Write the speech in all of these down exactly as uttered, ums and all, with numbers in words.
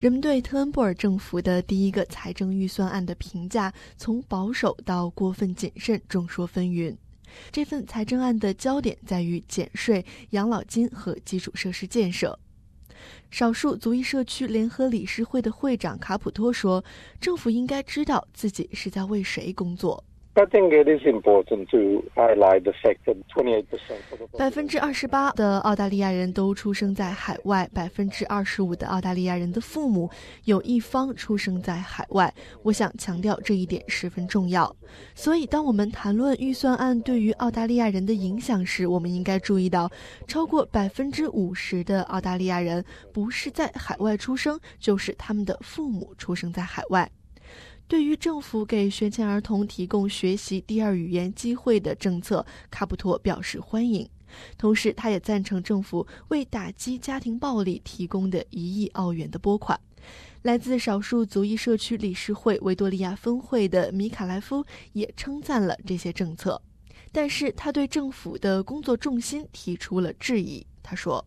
人们对特恩布尔政府的第一个财政预算案的评价从保守到过分谨慎众说纷纭。这份财政案的焦点在于减税、养老金和基础设施建设。少数族裔社区联合理事会的会长卡普托说，政府应该知道自己是在为谁工作。 I think it is important to highlight the fact that twenty-eight percent of the 百分之二十八的澳大利亚人都出生在海外，百分之二十五的澳大利亚人的父母有一方出生在海外。我想强调这一点十分重要。所以，当我们谈论预算案对于澳大利亚人的影响时，我们应该注意到，超过百分之五十的澳大利亚人不是在海外出生，就是他们的父母出生在海外。对于政府给学前儿童提供学习第二语言机会的政策，卡普托表示欢迎。同时，他也赞成政府为打击家庭暴力提供的一亿澳元的拨款。来自少数族裔社区理事会维多利亚分会的米卡莱夫也称赞了这些政策，但是他对政府的工作重心提出了质疑。他说，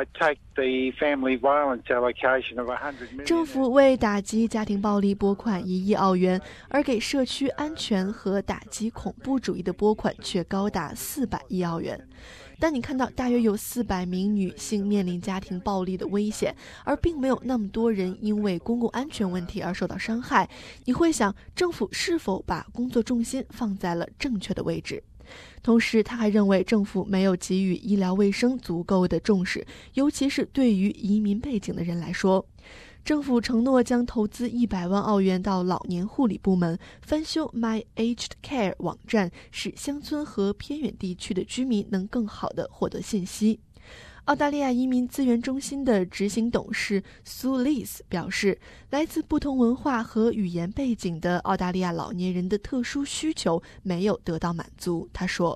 政府为打击家庭暴力拨款一亿澳元，而给社区安全和打击恐怖主义的拨款却高达四百亿澳元。当你看到大约有四百名女性面临家庭暴力的危险，而并没有那么多人因为公共安全问题而受到伤害，你会想，政府是否把工作重心放在了正确的位置？同时，他还认为政府没有给予医疗卫生足够的重视，尤其是对于移民背景的人来说。政府承诺将投资一百万澳元到老年护理部门，翻修 My Aged Care 网站，使乡村和偏远地区的居民能更好地获得信息。澳大利亚移民资源中心的执行董事苏丽斯表示，来自不同文化和语言背景的澳大利亚老年人的特殊需求没有得到满足。他说，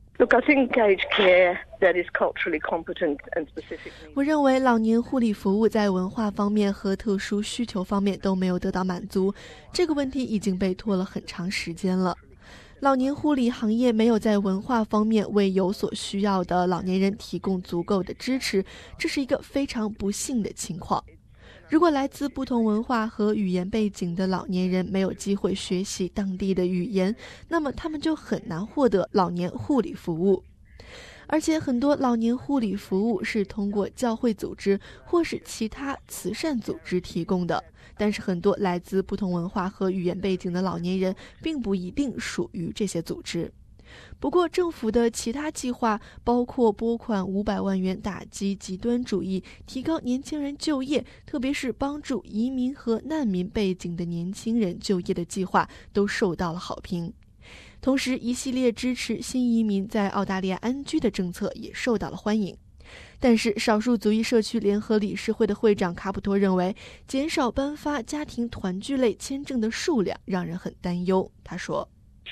我认为老年护理服务在文化方面和特殊需求方面都没有得到满足，这个问题已经被拖了很长时间了。老年护理行业没有在文化方面为有所需要的老年人提供足够的支持，这是一个非常不幸的情况。如果来自不同文化和语言背景的老年人没有机会学习当地的语言，那么他们就很难获得老年护理服务。而且很多老年护理服务是通过教会组织或是其他慈善组织提供的，但是很多来自不同文化和语言背景的老年人并不一定属于这些组织。不过，政府的其他计划，包括拨款五百万元打击极端主义、提高年轻人就业，特别是帮助移民和难民背景的年轻人就业的计划，都受到了好评。同时，一系列支持新移民在澳大利亚安居的政策也受到了欢迎。但是，少数族裔社区联合理事会的会长卡普托认为，减少颁发家庭团聚类签证的数量让人很担忧。他说，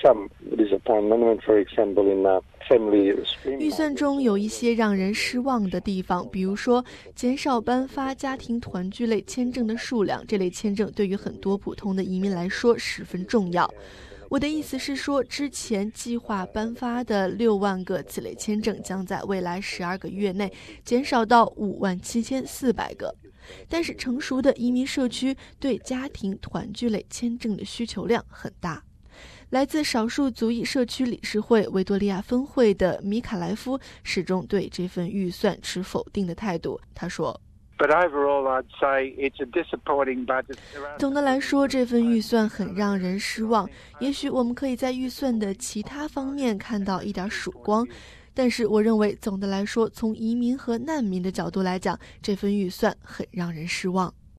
预算中有一些让人失望的地方，比如说减少颁发家庭团聚类签证的数量，这类签证对于很多普通的移民来说十分重要。我的意思是说，之前计划颁发的六万个此类签证将在未来十二个月内减少到五万七千四百个。但是成熟的移民社区对家庭团聚类签证的需求量很大。来自少数族裔社区理事会维多利亚分会的米卡莱夫始终对这份预算持否定的态度。他说，总的来说，这份预算很让人失望。也许我们可以在预算的其他方面看到一点曙光，但是我认为总的来说，从移民和难民的角度来讲，这份预算很让人失望。